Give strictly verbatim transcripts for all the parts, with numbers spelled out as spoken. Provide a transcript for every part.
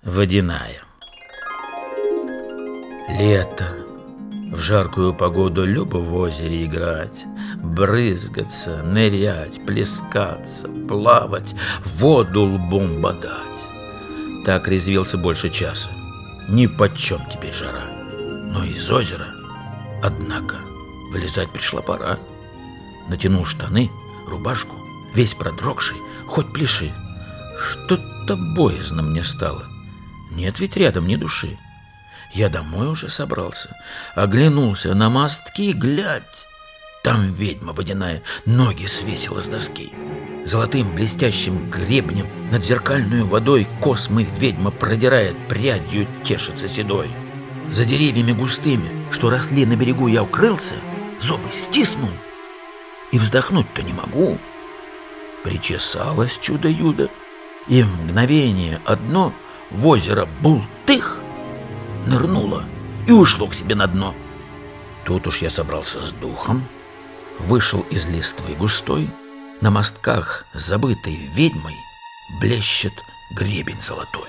Водяная. Лето. В жаркую погоду любо в озере играть, брызгаться, нырять, плескаться, плавать, воду лбом бодать. Так резвился больше часа. Ни почем теперь жара. Но из озера, однако, вылезать пришла пора. Натянул штаны, рубашку, весь продрогший, хоть пляши. Что-то боязно мне стало. Нет ведь рядом ни души. Я домой уже собрался, оглянулся на мостки, глядь. Там ведьма водяная ноги свесила с доски. Золотым блестящим гребнем над зеркальную водой космы ведьма продирает, прядью тешится седой. За деревьями густыми, что росли на берегу, я укрылся, зубы стиснул, и вздохнуть-то не могу. Причесалось чудо-юдо, и в мгновение одно в озеро бултых нырнуло и ушло к себе на дно. Тут уж я собрался с духом, вышел из листвы густой. На мостках, забытой ведьмой, блещет гребень золотой.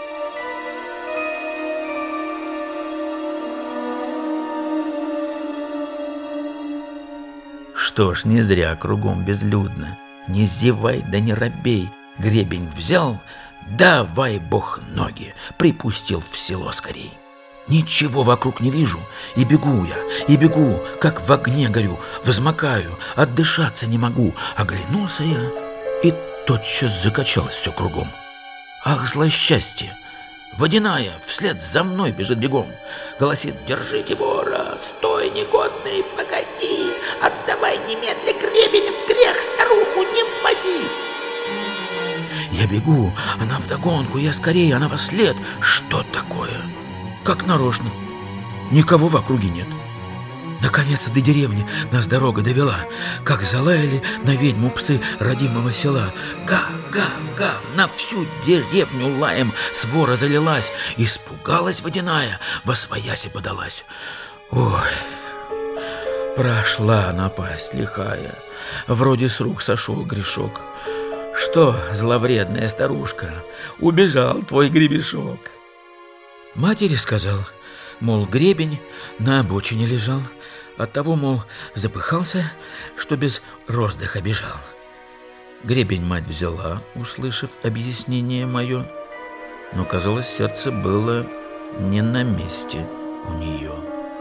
Что ж, не зря кругом безлюдно. Не зевай да не робей. Гребень взял, давай бог ноги, припустил в село скорей. Ничего вокруг не вижу, и бегу я, и бегу, как в огне горю, взмокаю, отдышаться не могу. Оглянулся я, и тотчас закачалось все кругом. Ах, злосчастье! Водяная вслед за мной бежит бегом. Голосит: держите вора, стой, негодный, погоди, отдавай немедля гребень, в грех старуху не впади. Я бегу, она вдогонку, я скорее, она во след. Что такое? Как нарочно. Никого в округе нет. Наконец до деревни нас дорога довела. Как залаяли на ведьму псы родимого села. Гав, гав, гав, на всю деревню лаем свора залилась. Испугалась водяная, восвояси подалась. Ой, прошла напасть лихая. Вроде с рук сошел грешок. Что, зловредная старушка, убежал твой гребешок. Матери сказал, мол, гребень на обочине лежал, оттого, мол, запыхался, что без роздыха бежал. Гребень мать взяла, услышав объяснение мое, но, казалось, сердце было не на месте у нее.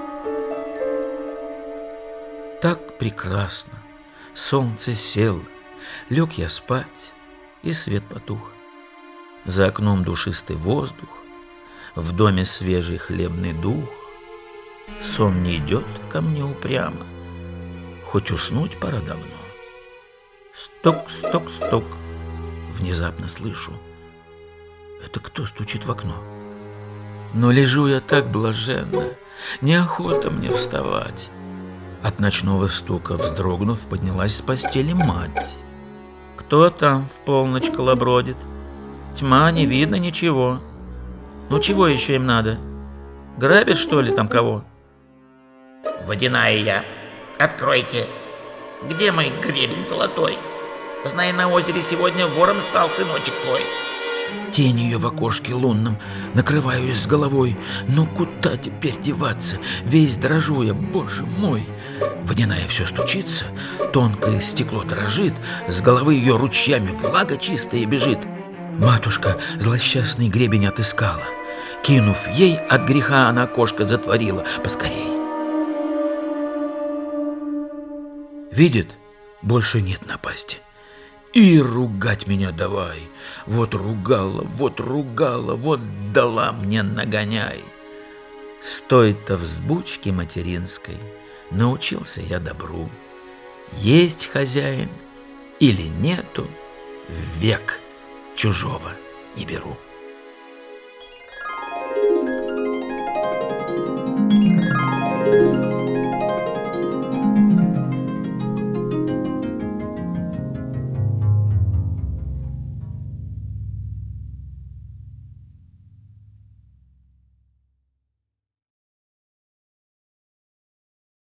Так прекрасно, солнце село, лег я спать, и свет потух. За окном душистый воздух, в доме свежий хлебный дух. Сон не идет ко мне упрямо, хоть уснуть пора давно. Стук, стук, стук. Внезапно слышу. Это кто стучит в окно? Но лежу я так блаженно, неохота мне вставать. От ночного стука вздрогнув, поднялась с постели мать. Кто там в полночь колобродит? Тьма, не видно ничего. Ну чего еще им надо? Грабят, что ли, там кого? Водяная я, откройте. Где мой гребень золотой? Знай, на озере сегодня вором стал сыночек твой. Тень ее в окошке лунном, накрываюсь с головой. Ну куда теперь деваться? Весь дрожу я, боже мой. Водяная все стучится, тонкое стекло дрожит, с головы ее ручьями влага чистая бежит. Матушка злосчастный гребень отыскала. Кинув ей, от греха она окошко затворила поскорей. Видит, больше нет напасти. И ругать меня давай. Вот ругала, вот ругала, вот дала мне нагоняй. С той-то взбучки материнской научился я добру. Есть хозяин или нету, век чужого не беру.